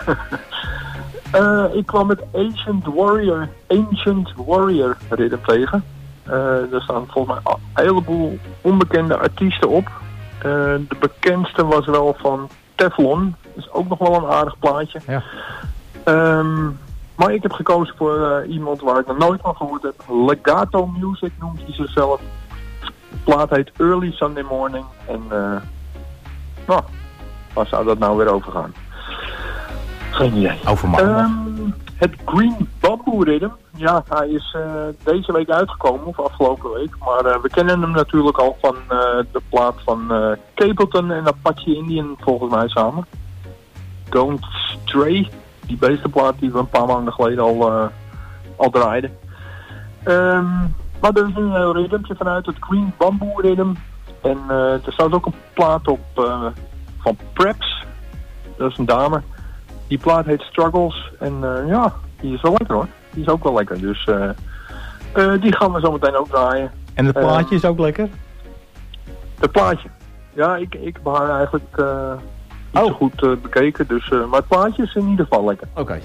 Ik kwam met Ancient Warrior ritme tegen. Er staan volgens mij een heleboel onbekende artiesten op. De bekendste was wel van Teflon. Dat is ook nog wel een aardig plaatje. Ja. Maar ik heb gekozen voor iemand waar ik nog nooit van gehoord heb. Legato Music noemt hij zichzelf. De plaat heet Early Sunday Morning. En nou, waar zou dat nou weer over gaan? Geen idee. Over maandag. Het Green Bamboo Rhythm. Ja, hij is deze week uitgekomen, of afgelopen week. Maar we kennen hem natuurlijk al van de plaat van Capleton en Apache Indian volgens mij samen. Don't Stray. Die beestenplaat die we een paar maanden geleden al draaiden. Maar er is een heel ritmetje vanuit het Green Bamboo Rhythm. En er staat ook een plaat op van Preps. Dat is een dame. Die plaat heet Struggles. En ja, die is wel lekker hoor. Die is ook wel lekker. Dus die gaan we zo meteen ook draaien. En het plaatje is ook lekker? Het plaatje. Ja, ik heb haar eigenlijk niet zo goed bekeken. Dus, maar het plaatje is in ieder geval lekker. Oké.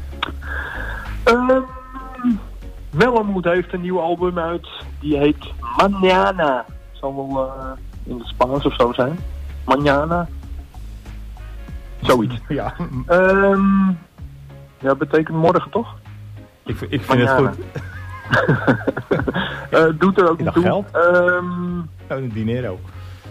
Melamood heeft een nieuw album uit. Die heet Mañana. Zal wel in het Spaans of zo zijn. Mañana. Zoiets. Ja. Ja, betekent morgen toch? Ik vind het goed. Doet er ook niet toe. Geld? Een dinero.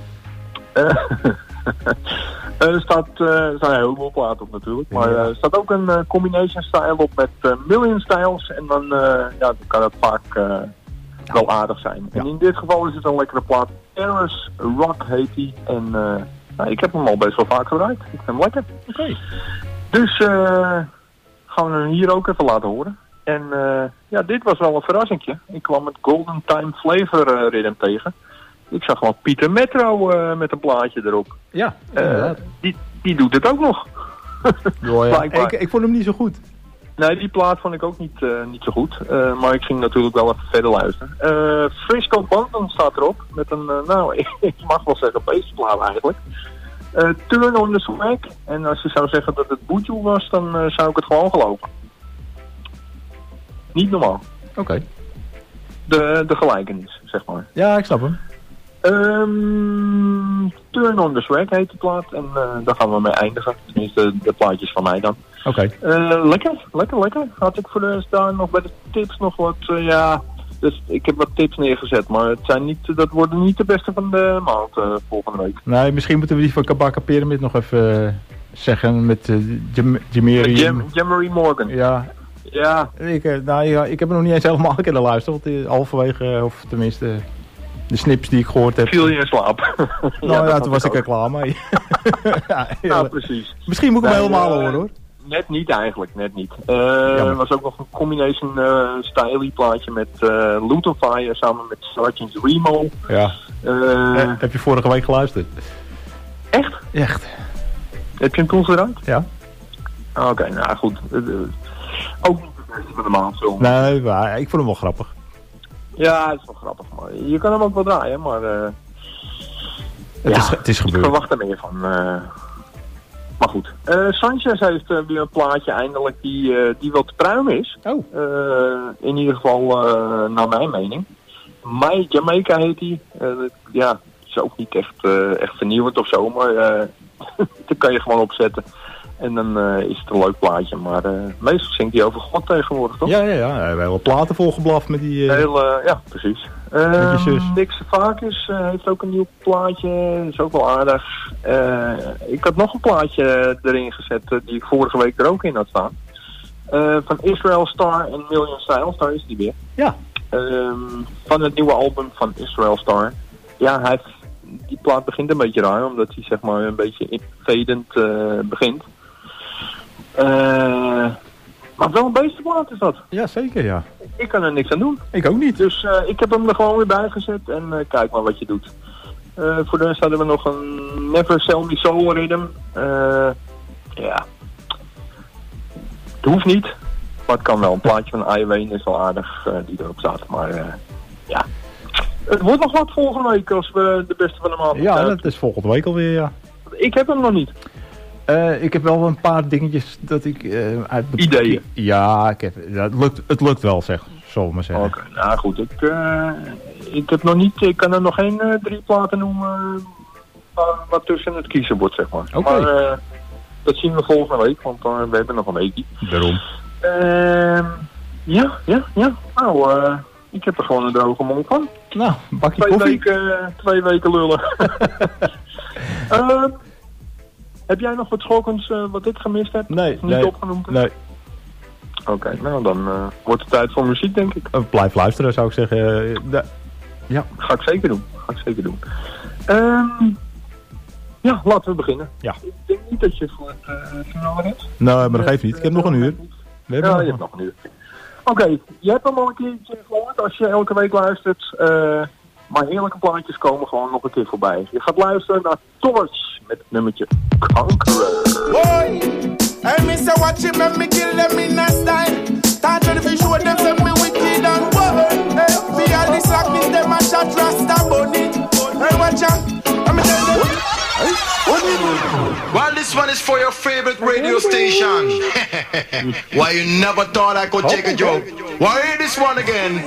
Er staan heel veel platen op natuurlijk. Maar er staat ook een combination style op met Million Styles. En dan, dan kan het vaak wel aardig zijn. Ja. En in dit geval is het een lekkere plaat. Eris Rock heet die. En ik heb hem al best wel vaak gedraaid. Ik vind hem lekker. Oké. Dus gaan we hem hier ook even laten horen. En dit was wel een verrassingje. Ik kwam met Golden Time Flavor Rhythm tegen. Ik zag gewoon Pieter Metro met een plaatje erop. Ja, inderdaad. Die doet het ook nog. Ja. Ik vond hem niet zo goed. Nee, die plaat vond ik ook niet zo goed. Maar ik ging natuurlijk wel even verder luisteren. Frisco Banton staat erop. Met een, ik mag wel zeggen, beestplaat eigenlijk. Turn on the Swag. En als je zou zeggen dat het Boetjoe was, dan zou ik het gewoon geloven. Niet normaal. Oké. De gelijkenis, zeg maar. Ja, ik snap hem. Turn on the Swag heet de plaat. En daar gaan we mee eindigen. Tenminste, de plaatjes van mij dan. Oké. Lekker. Had ik voor de rest daar nog bij de tips nog wat, dus ik heb wat tips neergezet, maar dat worden niet de beste van de maand volgende week. Nee, misschien moeten we die van Kabaka Pyramid nog even zeggen met Jammery Morgan. Ja. Ja. Ik heb er nog niet eens helemaal kunnen luisteren, want halverwege, of tenminste de snips die ik gehoord heb. Viel je in slaap? Toen was ik er klaar mee. Precies. Misschien moet ik hem helemaal horen hoor. Net niet eigenlijk, net niet. Er was ook nog een combination style plaatje met Luton Fire samen met Sergeant Remo. Ja. Heb je vorige week geluisterd? Echt? Echt. Heb je hem toen gedraaid? Ja. Oké, nou goed. Ook niet de beste van de maand. Nee, maar ik vond hem wel grappig. Ja, het is wel grappig. Maar je kan hem ook wel draaien, maar... het is gebeurd. Ik verwacht er meer van. Maar goed. Sanchez heeft weer een plaatje eindelijk die wel te pruim is. Oh. In ieder geval naar mijn mening. My Jamaica heet die. Is ook niet echt vernieuwend of zo, maar dat kan je gewoon opzetten. En dan is het een leuk plaatje. Maar meestal zingt hij over God tegenwoordig, toch? Ja. Hij heeft hele platen volgeblaft met die... ja, precies. Nick Savakis heeft ook een nieuw plaatje. Is ook wel aardig. Ik had nog een plaatje erin gezet die ik vorige week er ook in had staan. Van Israel Star en Million Styles. Daar is die weer. Ja. Van het nieuwe album van Israel Star. Ja, die plaat begint een beetje raar. Omdat hij zeg maar een beetje fadend begint. Maar wel een beestenplaat is dat. Ja, zeker ja. Ik kan er niks aan doen. Ik ook niet. Dus ik heb hem er gewoon weer bij gezet en kijk maar wat je doet. Voor de rest hadden we nog een Never Sell Me Soul Rhythm. Het hoeft niet. Maar het kan wel. Een plaatje van Iween is wel aardig die erop staat. Maar ja. Het wordt nog wat volgende week als we de beste van de maand. Ja, dat is volgende week alweer, ja. Ik heb hem nog niet. Ik heb wel een paar dingetjes dat ik... Ideeën? Ja, het lukt wel, zeg. Zullen we maar zeggen. Oké, nou goed. Ik heb nog niet... Ik kan er nog geen 3 platen noemen wat tussen het kiezen wordt, zeg maar. Oké. Maar dat zien we volgende week, want we hebben nog een weekje. Daarom. Ja. Nou, ik heb er gewoon een droge mond van. Nou, een bakje koffie. 2 weken lullen. Heb jij nog wat schokkends wat ik gemist heb? Nee. Niet opgenoemd heb? Nee. Oké, nou dan wordt het tijd voor muziek, denk ik. Blijf luisteren, zou ik zeggen. Ja. Ga ik zeker doen. Ja, laten we beginnen. Ja. Ik denk niet dat je voor het finale hebt. Nee, maar dat geeft niet. Ik heb nog een uur. Je hebt nog een uur. Oké, je hebt hem al een keertje gehoord als je elke week luistert. Maar heerlijke plaatjes komen gewoon nog een keer voorbij. Je gaat luisteren naar Torch met het nummertje Conqueror. Boy, I miss a watch him and me kill them in a style. Start to the show them say me wicked and wild. Me all this like me them a shot rasta bunny. Hey, watch out, I'm tell them. Well, this one is for your favorite radio station. Why you never thought I could take a joke? Why hear this one again?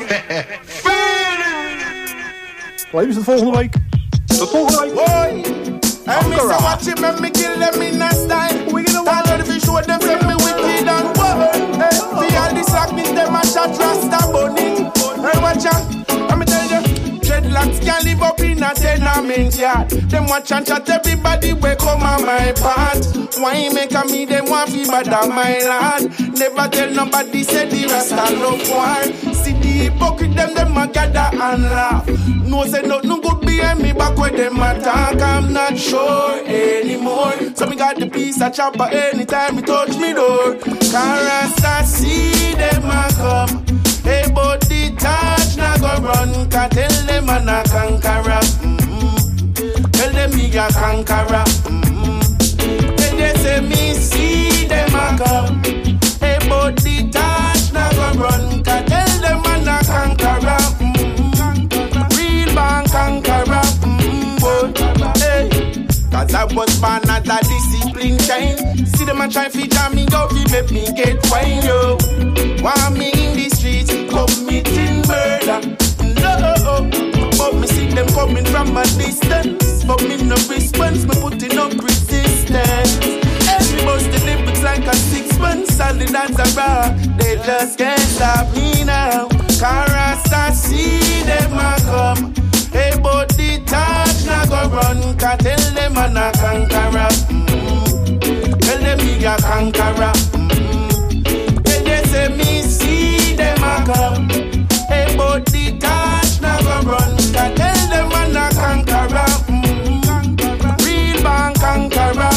Blijf is het volgende week. Tot volgende week. Boy, I miss a watch him and me kill them in a style. We gonna watch out if you show them say me wicked and wild. Me all this like me them a shot rasta bunny. Hey, watch out, I'm tell you. Dreadlocks can't live up in a tenement yard. Them watch and chat everybody where come on my part. Why make a me them want fi bad on my lad. Never tell nobody say the rasta love war. See the hypocrite them a gather and laugh. No say nothing good behind me back where them attack. I'm not sure anymore. So me got the piece of chopper anytime me touch me door. Cause rasta see them a come. Hey, but the touch na go run. Can tell them I'm a conqueror. Tell them me a conqueror. When they say me see them a come. Hey, but the touch na go run. Can tell them I'm a conqueror. Real born conqueror. Hey, cause I was born as a discipline chain. See them a try to jam me up, you make me get wine, yo. Want me in the streets, committing murder. No, but me see them coming from a distance. But me no response, me putting up resistance. Every bust the lyrics like a 6 months, solid as a rock. They just can't stop me now. Carasta see them a come. Hey, but the touch na go run. Can tell them I'm a conqueror. Tell them me a conqueror. When they say me see them a come. Hey, but the touch na go run. Can tell them I'm a conqueror. Real born conqueror.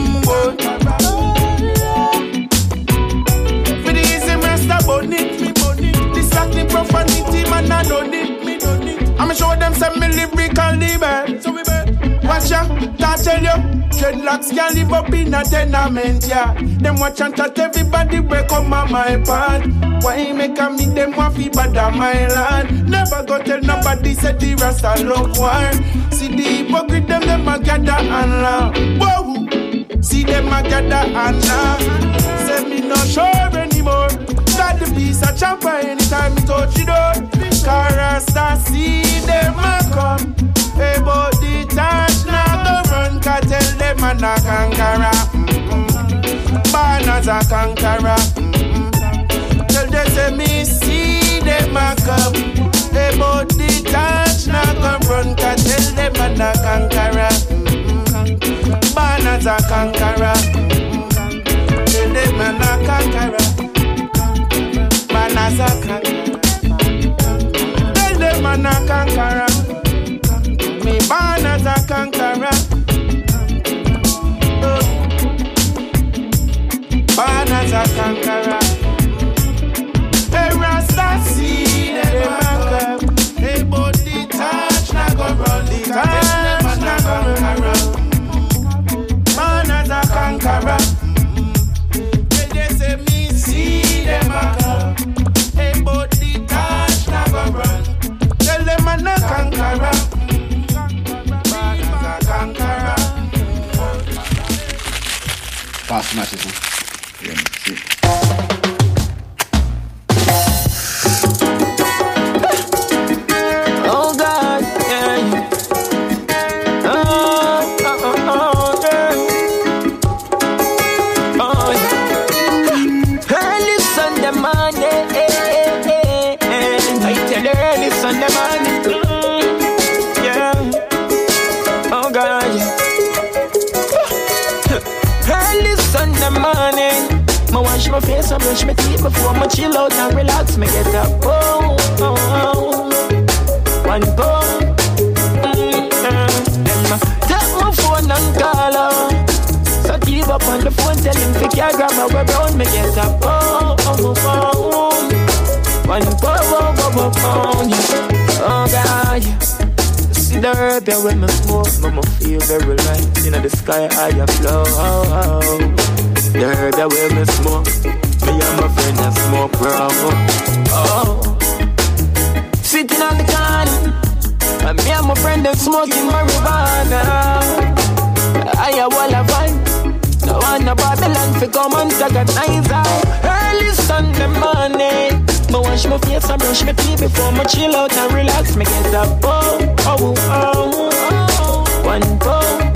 For the easy master bonnet, me bonnet. This like the profanity man I don't it, me don't it. I'ma show them some me lyrical the bad. So we bet. Watch ya, can't tell you. Dreadlocks can't live up in a tenement, yeah. Them watch and chat everybody where come on my part. Why make a me them want fi bad on my land? Never go tell nobody say the rasta love war. See the hypocrite them a gather and laugh. Whoa, see them a gather and laugh. Say me not sure anymore. Got the piece of chopper anytime me touch the door. Cause rasta see them a come. Hey, but the touch now go run. Can tell them I'm a conqueror. Born as a conqueror. Tell them say me see them a come. Hey, but the touch now go run. Can tell them I'm a conqueror. Born as a conqueror. Tell them I'm a conqueror. Born as a conqueror. Tell them I'm a conqueror. Me born as a conqueror. Born as a conqueror. Hey, Rasta see them a come. Hey, but the touch na go run. The touch na go run. Born as a conqueror. When they say me see them a fast matches. Yeah, see. Oh God, yeah. Oh, yeah. Oh, yeah. Early Sunday morning, I tell you early Sunday morning, yeah. Oh God, yeah. Early Sunday morning, I wash my face and brush my teeth before I chill out and relax. Me get up, one boom. Then I take my phone and call her. So keep up on the phone, tell him to grab my web round. Me get up, one boom. Oh God, see the herb here when me smoke, I'ma feel very light. In the sky, I flow. The herb here when me smoke, me and my friend that smoke bravo. Sitting on the corner, and me and my friend them smoking marijuana. I a wall of vibe, no one a Babylon fi come and antagonize her. Early Sunday morning, me wash my face and brush my teeth before me chill out and relax. Me get up, one boom.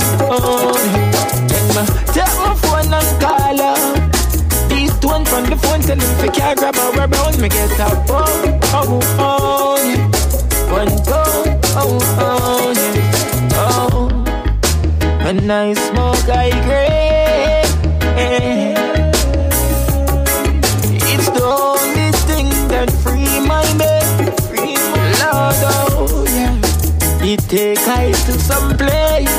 Then me take my phone and call her. These two one from the phone, tell him fi can't grab her around. Me get up, one boom. When I smoke, I agree. It's the only thing that free my mind, free my Lord, oh yeah. It take I to some place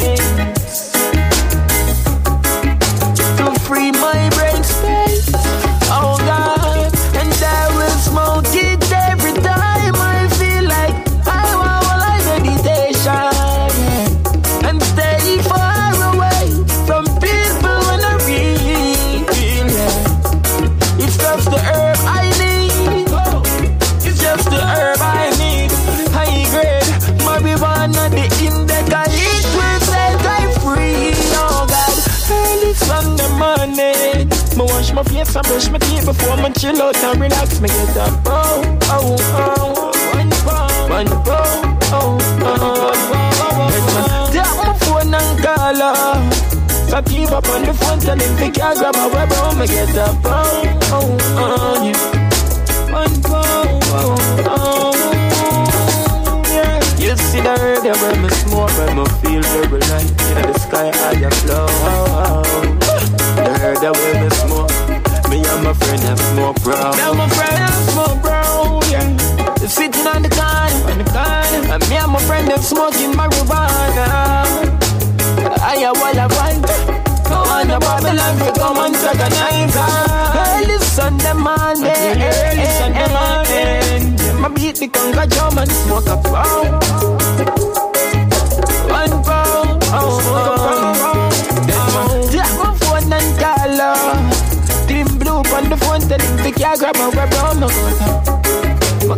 to free my brain space, oh God. And I will smoke it every time I feel like I want a life meditation, yeah. And stay far away from people when I really feel, yeah. It's just the herb I need, it's just the herb I need. High grade marijuana, the indica, it will set I free, oh God. Early Sunday morning, me wash my face and brush my teeth before me chill out and relax. Me get up, one boom. Take my phone and call her. So keep up on the phone, tell him to can't grab my web round. Me get up, yeah. One boom. Yeah. You see the herb there when me smoke, when me feel very light. In the sky, I flow. The herb there when me smoke, me and my friend have smoke, bro. Now my friend have smoke, bro, yeah. Sitting on the corner, and me and my friend them smoking marijuana. I a wall of vibe, no one a Babylon fi come and antagonize her. Early Sunday morning, my beat the conga drum and smoke a pound. One pound, take my phone and call her. Team blue on the phone, tell him to can't grab my web round. Oh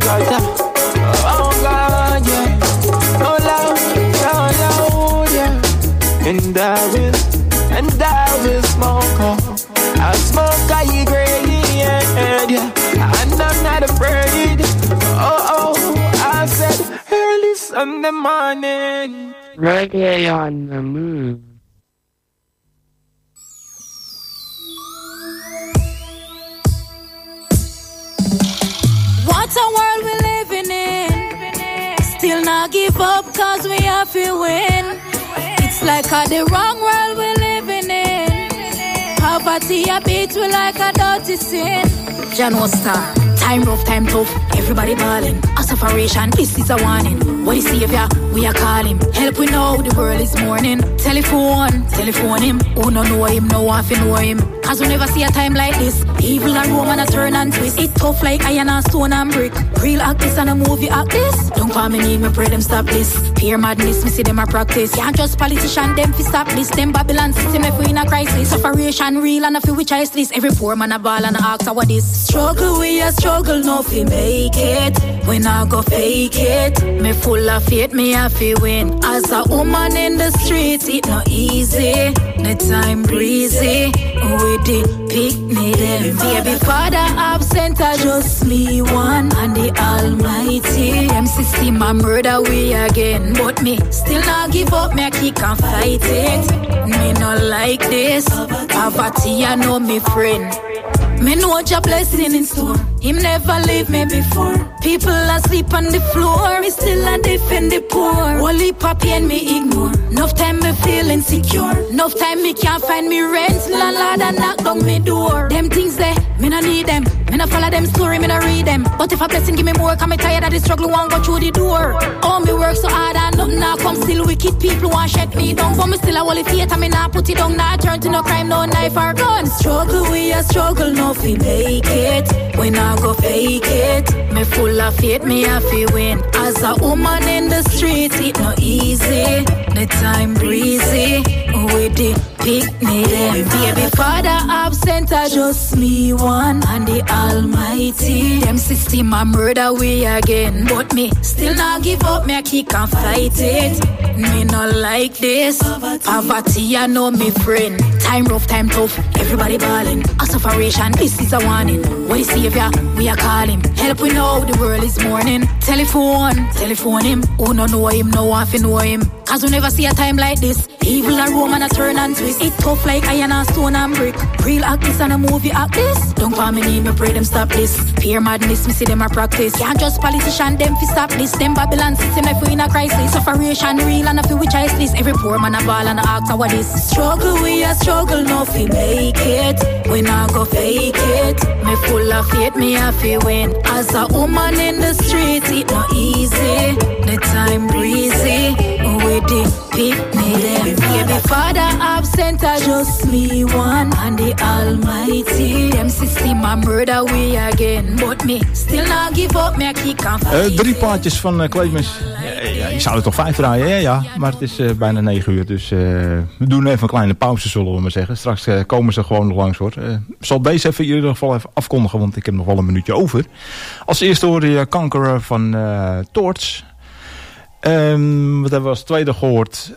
God, yeah. Oh Lord, yeah. And I will smoke. I'll smoke I grade, yeah. And I'm not afraid. I said early Sunday morning. Reggae on the move. What a world we living in. Still not give up cause we have to win. It's like the wrong world we living in. Poverty a beat we like a dirty sin. Jano Star, time rough, time tough, everybody balling. A separation, this is a warning. What is savior, we are calling. Help we know the world is mourning. Telephone him. Who no know him, no one fi know him. Cause we never see a time like this. Evil and Roman a turn and twist. It tough like iron and stone and brick. Real act this and a movie act this. Don't call me name, me pray them stop this. Fear madness, me see them a practice. Can't just politician, them fi stop this. Them Babylon system if we in a crisis. Sufferation real and a fi which I this. Every poor man a ball and a ask how what this. Struggle we a struggle, no fi make it. When I go fake it, me full of faith, me a fi win. As a woman in the streets, it not easy. The time breezy, with the picnic them. Baby father absent, I just me one and the Almighty. Them system a murder we again, but me still not give up. Me a kick and fight it. Me not like this. Poverty, I know me friend. Me know your blessing in store. Him never leave me before. People asleep on the floor. Me still a defend the poor. Only papi and me ignore. Enough time me feel insecure. Enough time me can't find me rent. Landlord and knock down me door. Them things there, me no need them. Me no follow them story, me no read them. But if a blessing give me more, cause me tired of the struggle, want go through the door. Oh, me work so hard and nothing now come. Still wicked people want shut me down. But me still a holy faith and me not put it down. Not turn to no crime, no knife or gun. Struggle we a struggle, no fi make it. When I go fake it, me full of faith, me a fi win. As a woman in the streets, it no easy. The time breezy, with the picnic them. Baby father absent, I just me one and the Almighty. Them system a murder we again, but me still not give up. Me a kick and fight it. Me not like this. Poverty, I know me friend. Time rough, time tough, everybody ballin'. A sufferation, this is a warning. What the savior, we are calling. Help we know the world is mourning. Telephone him. Who no know him, no one fi know him. Cause we never see a time like this. Evil and Roman a turn and twist. It tough like iron and stone and brick. Real act this and a movie act this. Don't call me name, me pray them stop this. Fear madness, me see them a practice. Can't just politician, them fi stop this. Them Babylon system if we in a crisis. Sufferation real and a fi which I this. Every poor man a ball and a ask how what this. Struggle we a struggle, no fi make it. When I go fake it, me full of faith, me a fi win. As a woman in the streets, it no easy. The time breezy, with the picnic them. Baby father absent, I just me one and the Almighty. Them system a murder we again, but me still not give up. Me a kick and fight. 3 plaatjes van Clemens. Ja, je zou er toch 5 draaien, hè? Ja. Maar het is bijna 9 uur, dus we doen even een kleine pauze, zullen we maar zeggen. Straks komen ze gewoon nog langs, hoor. Zal deze even in ieder geval even afkondigen, want ik heb nog wel een minuutje over. Als eerste hoorde je Conqueror van Torch. Wat hebben we als tweede gehoord?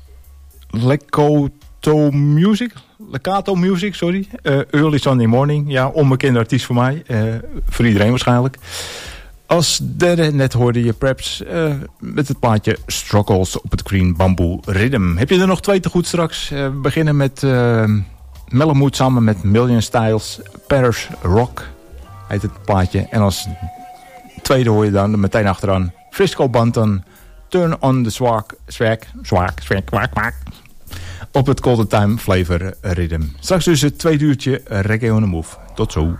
Legato Music, sorry. Early Sunday Morning. Ja, onbekende artiest voor mij. Voor iedereen waarschijnlijk. Als derde net hoorde je Preps met het plaatje Struggles op het Green Bamboo Rhythm. Heb je er nog 2 te goed straks? We beginnen met Malamute samen met Million Styles. Paris Rock heet het plaatje. En als tweede hoor je dan meteen achteraan Frisco Banton. Turn on the swag, op het Golden Time Flavor Rhythm. Straks dus het 2 uurtje Reggae on the Move. Tot zo.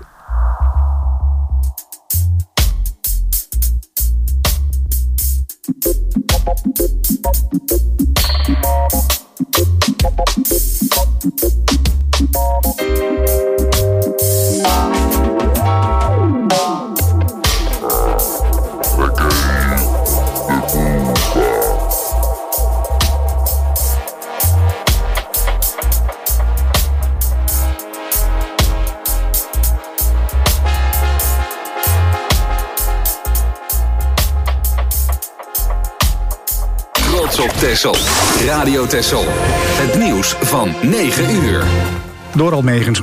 Op Texel. Radio Texel. Het nieuws van 9 uur. Door Almegens.